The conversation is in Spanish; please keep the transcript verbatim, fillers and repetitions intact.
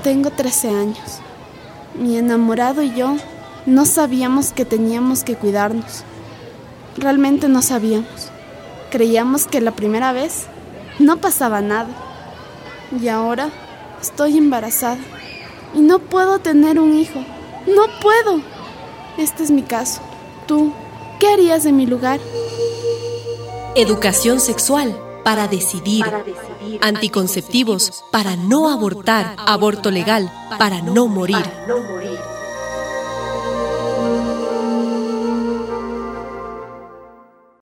Tengo trece años. Mi enamorado y yo no sabíamos que teníamos que cuidarnos. Realmente no sabíamos. Creíamos que la primera vez no pasaba nada. Y ahora estoy embarazada y no puedo tener un hijo. ¡No puedo! Este es mi caso. ¿Tú qué harías en mi lugar? Educación sexual para decidir. Para decidir. Anticonceptivos para no abortar. Aborto legal para no morir. Para no morir.